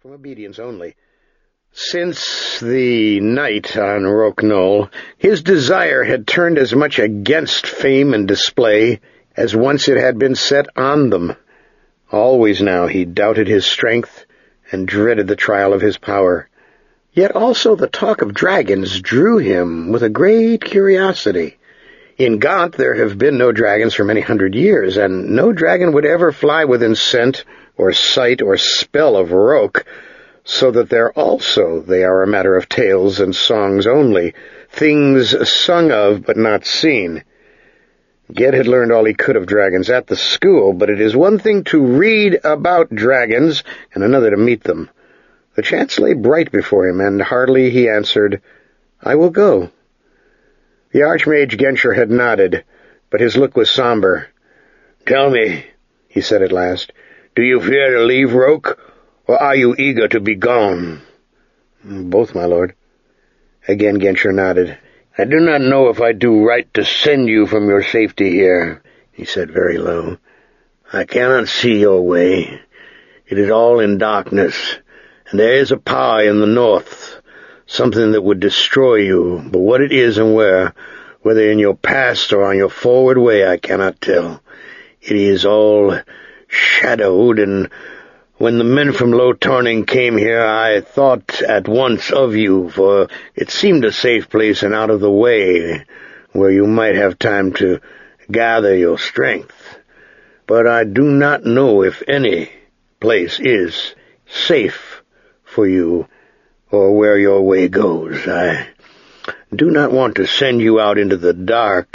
from obedience only. Since the night on Roke Knoll, his desire had turned as much against fame and display as once it had been set on them. Always now he doubted his strength and dreaded the trial of his power. Yet also the talk of dragons drew him with a great curiosity. In Gaunt there have been no dragons for many 100 years, and no dragon would ever fly within scent or sight or spell of Roke, so that there also they are a matter of tales and songs only, things sung of but not seen. Ged had learned all he could of dragons at the school, but it is one thing to read about dragons and another to meet them. The chance lay bright before him, and heartily he answered, "I will go." The Archmage Genscher had nodded, but his look was somber. "Tell me," he said at last, "do you fear to leave Roke, or are you eager to be gone?" "Both, my lord." Again Genscher nodded. "I do not know if I do right to send you from your safety here," he said very low. "I cannot see your way. It is all in darkness, and there is a power in the north, something that would destroy you, but what it is and whether in your past or on your forward way, I cannot tell. It is all shadowed, and when the men from Low Torning came here, I thought at once of you, for it seemed a safe place and out of the way, where you might have time to gather your strength. But I do not know if any place is safe for you, or where your way goes. I do not want to send you out into the dark."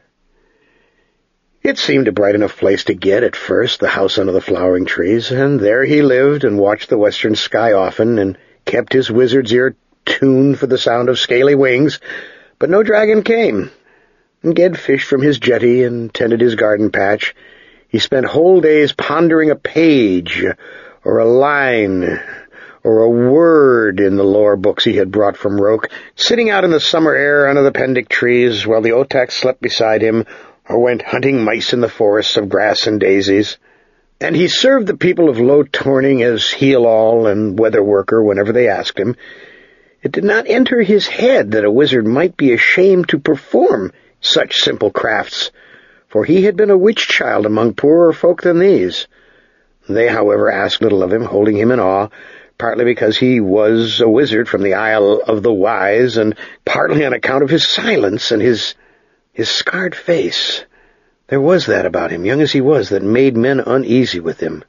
It seemed a bright enough place to get at first, the house under the flowering trees, and there he lived and watched the western sky often, and kept his wizard's ear tuned for the sound of scaly wings, but no dragon came. And Ged fished from his jetty and tended his garden patch. He spent whole days pondering a page, or a line, or a word in the lore books he had brought from Roke, sitting out in the summer air under the pendic trees while the Otaks slept beside him, or went hunting mice in the forests of grass and daisies. And he served the people of Low Torning as heal-all and weather-worker whenever they asked him. It did not enter his head that a wizard might be ashamed to perform such simple crafts, for he had been a witch-child among poorer folk than these. They, however, asked little of him, holding him in awe, partly because he was a wizard from the Isle of the Wise, and partly on account of his silence and his scarred face. There was that about him, young as he was, that made men uneasy with him.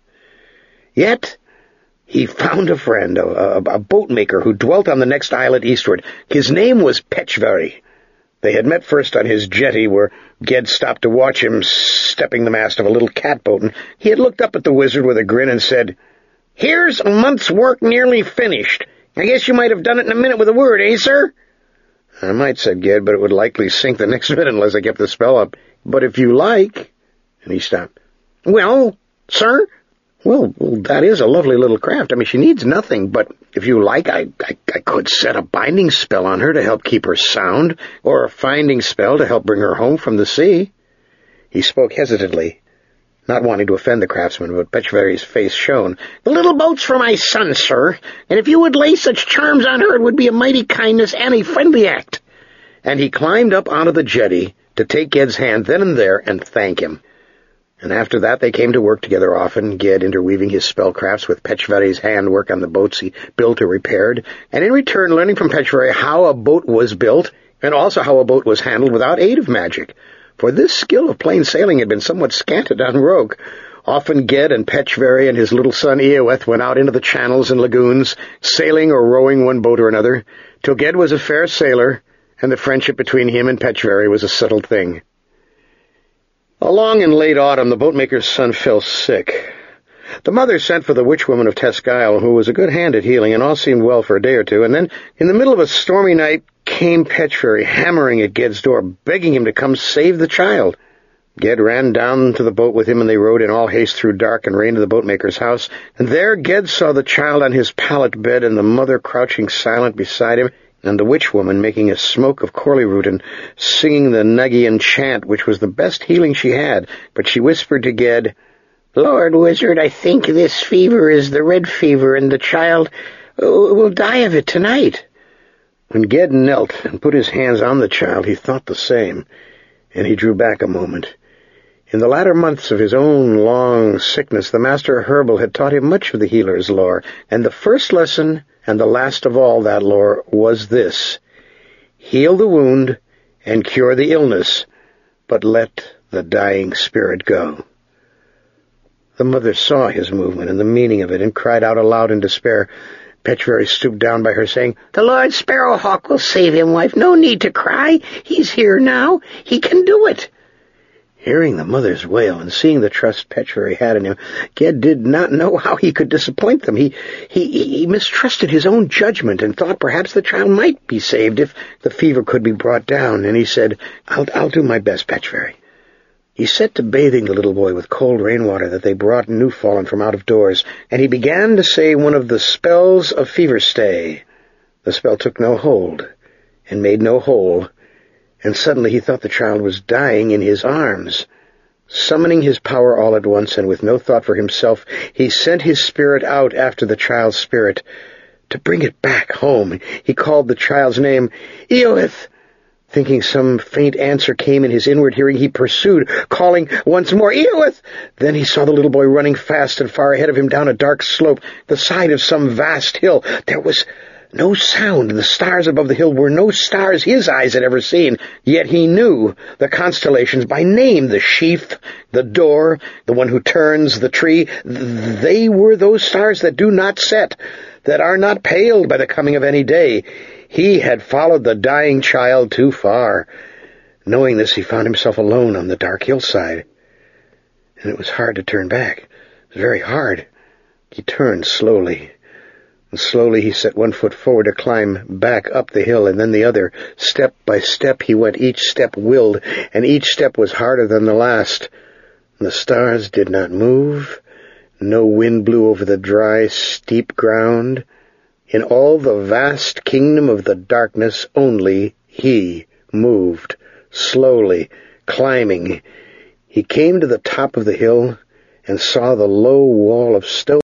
Yet he found a friend, a boatmaker who dwelt on the next islet eastward. His name was Petchvery. They had met first on his jetty, where Ged stopped to watch him stepping the mast of a little catboat, and he had looked up at the wizard with a grin and said, "Here's a month's work nearly finished. I guess you might have done it in a minute with a word, eh, sir?" "I might," said Ged, "but it would likely sink the next minute unless I kept the spell up. But if you like—" And he stopped. "Well, sir?" Well, that is a lovely little craft. I mean, she needs nothing, but if you like, I could set a binding spell on her to help keep her sound, or a finding spell to help bring her home from the sea." He spoke hesitantly, not wanting to offend the craftsman, but Petchvery's face shone. "The little boat's for my son, sir, and if you would lay such charms on her, it would be a mighty kindness and a friendly act." And he climbed up onto the jetty to take Ged's hand then and there and thank him. And after that they came to work together often, Ged interweaving his spellcrafts with Petchvery's handwork on the boats he built or repaired, and in return learning from Petchvery how a boat was built, and also how a boat was handled without aid of magic. For this skill of plain sailing had been somewhat scanted on Roke. Often Ged and Petchvery and his little son Eoweth went out into the channels and lagoons, sailing or rowing one boat or another, till Ged was a fair sailor, and the friendship between him and Petchvery was a settled thing. Along in late autumn, the boatmaker's son fell sick. The mother sent for the witch-woman of Tesgile, who was a good hand at healing, and all seemed well for a day or two, and then, in the middle of a stormy night, came Petchvery, hammering at Ged's door, begging him to come save the child. Ged ran down to the boat with him, and they rowed in all haste through dark and rain to the boatmaker's house, and there Ged saw the child on his pallet bed, and the mother crouching silent beside him, and the witch-woman making a smoke of corley root and singing the Nagyan chant, which was the best healing she had. But she whispered to Ged, "Lord Wizard, I think this fever is the red fever, and the child will die of it tonight." When Ged knelt and put his hands on the child, he thought the same, and he drew back a moment. In the latter months of his own long sickness, the master Herbal had taught him much of the healer's lore, and the first lesson, and the last of all that lore, was this: heal the wound and cure the illness, but let the dying spirit go. The mother saw his movement and the meaning of it, and cried out aloud in despair. Petchfairy stooped down by her, saying, "The Lord Sparrowhawk will save him, wife. No need to cry. He's here now. He can do it." Hearing the mother's wail and seeing the trust Petchfairy had in him, Ged did not know how he could disappoint them. He mistrusted his own judgment and thought perhaps the child might be saved if the fever could be brought down, and he said, I'll do my best, Petchfairy." He set to bathing the little boy with cold rainwater that they brought new fallen from out of doors, and he began to say one of the spells of fever stay. The spell took no hold and made no hole, and suddenly he thought the child was dying in his arms. Summoning his power all at once, and with no thought for himself, he sent his spirit out after the child's spirit to bring it back home. He called the child's name, "Eowth." Thinking some faint answer came in his inward hearing, he pursued, calling once more, "Eowth!" Then he saw the little boy running fast and far ahead of him down a dark slope, the side of some vast hill. There was no sound. The stars above the hill were no stars his eyes had ever seen, yet he knew the constellations by name, the sheaf, the door, the one who turns, the tree. They were those stars that do not set, that are not paled by the coming of any day. He had followed the dying child too far. Knowing this, he found himself alone on the dark hillside, and it was hard to turn back. It was very hard. He turned slowly. And slowly he set one foot forward to climb back up the hill, and then the other. Step by step he went, each step willed, and each step was harder than the last. The stars did not move. No wind blew over the dry, steep ground. In all the vast kingdom of the darkness, only he moved, slowly, climbing. He came to the top of the hill and saw the low wall of stone